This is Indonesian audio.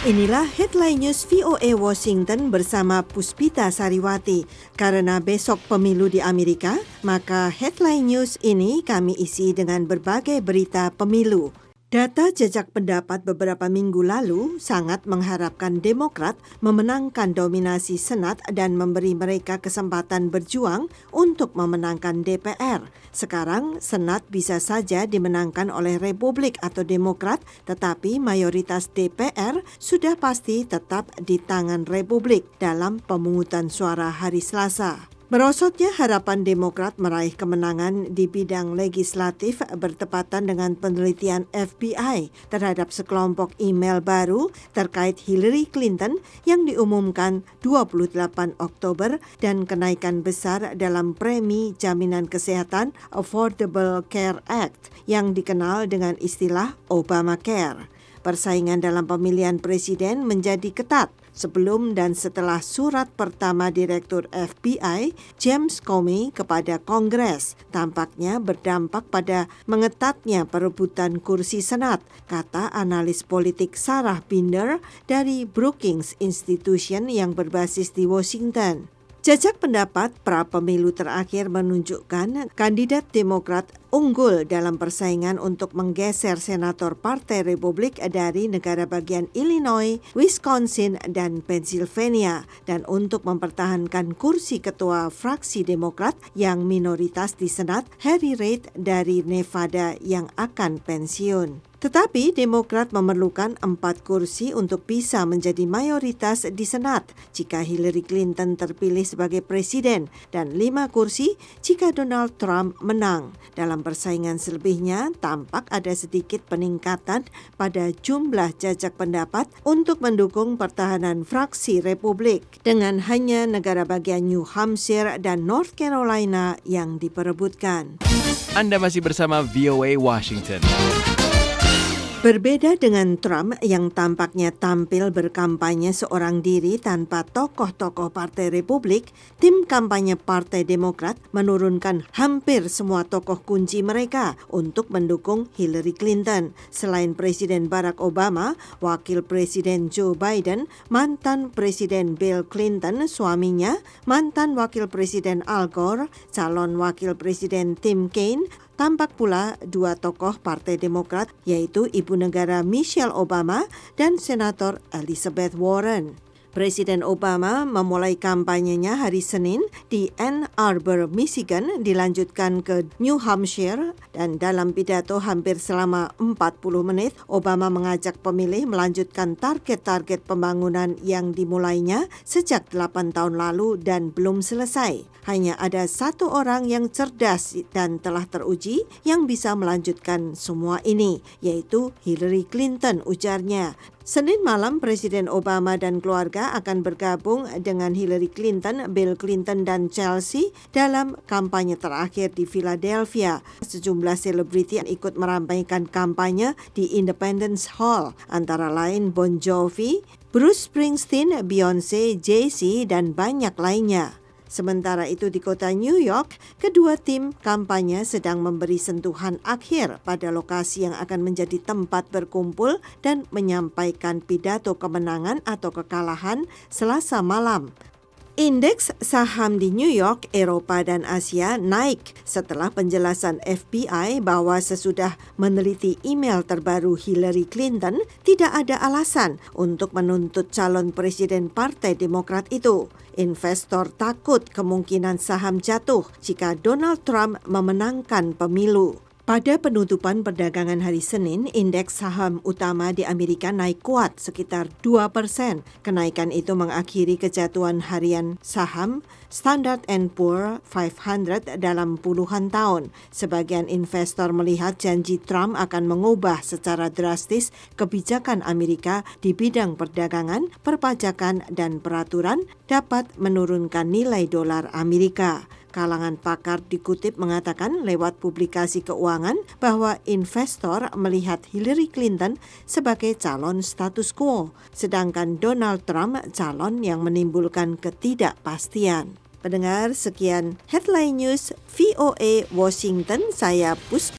Inilah Headline News VOA Washington bersama Puspita Sariwati. Karena besok pemilu di Amerika, maka Headline News ini kami isi dengan berbagai berita pemilu. Data jejak pendapat beberapa minggu lalu sangat mengharapkan Demokrat memenangkan dominasi Senat dan memberi mereka kesempatan berjuang untuk memenangkan DPR. Sekarang Senat bisa saja dimenangkan oleh Republik atau Demokrat, tetapi mayoritas DPR sudah pasti tetap di tangan Republik dalam pemungutan suara hari Selasa. Merosotnya harapan Demokrat meraih kemenangan di bidang legislatif bertepatan dengan penelitian FBI terhadap sekelompok email baru terkait Hillary Clinton yang diumumkan 28 Oktober dan kenaikan besar dalam premi jaminan kesehatan Affordable Care Act yang dikenal dengan istilah Obamacare. Persaingan dalam pemilihan presiden menjadi ketat sebelum dan setelah surat pertama Direktur FBI James Comey kepada Kongres tampaknya berdampak pada mengetatnya perebutan kursi Senat, kata analis politik Sarah Binder dari Brookings Institution yang berbasis di Washington. Jejak pendapat pra-pemilu terakhir menunjukkan kandidat Demokrat unggul dalam persaingan untuk menggeser senator Partai Republik dari negara bagian Illinois, Wisconsin, dan Pennsylvania, dan untuk mempertahankan kursi ketua fraksi Demokrat yang minoritas di Senat, Harry Reid dari Nevada yang akan pensiun. Tetapi Demokrat memerlukan 4 kursi untuk bisa menjadi mayoritas di Senat jika Hillary Clinton terpilih sebagai presiden dan 5 kursi jika Donald Trump menang. Dalam persaingan selebihnya, tampak ada sedikit peningkatan pada jumlah jajak pendapat untuk mendukung pertahanan fraksi Republik dengan hanya negara bagian New Hampshire dan North Carolina yang diperebutkan. Anda masih bersama VOA Washington. Berbeda dengan Trump yang tampaknya tampil berkampanye seorang diri tanpa tokoh-tokoh Partai Republik, tim kampanye Partai Demokrat menurunkan hampir semua tokoh kunci mereka untuk mendukung Hillary Clinton. Selain Presiden Barack Obama, Wakil Presiden Joe Biden, mantan Presiden Bill Clinton, suaminya, mantan Wakil Presiden Al Gore, calon Wakil Presiden Tim Kaine, tampak pula 2 tokoh Partai Demokrat yaitu Ibu Negara Michelle Obama dan Senator Elizabeth Warren. Presiden Obama memulai kampanyenya hari Senin di Ann Arbor, Michigan, dilanjutkan ke New Hampshire, dan dalam pidato hampir selama 40 menit, Obama mengajak pemilih melanjutkan target-target pembangunan yang dimulainya sejak 8 tahun lalu dan belum selesai. Hanya ada 1 orang yang cerdas dan telah teruji yang bisa melanjutkan semua ini, yaitu Hillary Clinton, ujarnya. Senin malam, Presiden Obama dan keluarga akan bergabung dengan Hillary Clinton, Bill Clinton, dan Chelsea dalam kampanye terakhir di Philadelphia. Sejumlah selebriti yang ikut meramaikan kampanye di Independence Hall, antara lain Bon Jovi, Bruce Springsteen, Beyonce, Jay-Z, dan banyak lainnya. Sementara itu di kota New York, kedua tim kampanye sedang memberi sentuhan akhir pada lokasi yang akan menjadi tempat berkumpul dan menyampaikan pidato kemenangan atau kekalahan Selasa malam. Indeks saham di New York, Eropa, dan Asia naik setelah penjelasan FBI bahwa sesudah meneliti email terbaru Hillary Clinton, tidak ada alasan untuk menuntut calon presiden Partai Demokrat itu. Investor takut kemungkinan saham jatuh jika Donald Trump memenangkan pemilu. Pada penutupan perdagangan hari Senin, indeks saham utama di Amerika naik kuat sekitar 2%. Kenaikan itu mengakhiri kejatuhan harian saham Standard & Poor 500 dalam puluhan tahun. Sebagian investor melihat janji Trump akan mengubah secara drastis kebijakan Amerika di bidang perdagangan, perpajakan, dan peraturan dapat menurunkan nilai dolar Amerika. Kalangan pakar dikutip mengatakan lewat publikasi keuangan bahwa investor melihat Hillary Clinton sebagai calon status quo, sedangkan Donald Trump calon yang menimbulkan ketidakpastian. Pendengar, sekian Headline News VOA Washington, saya Puspita.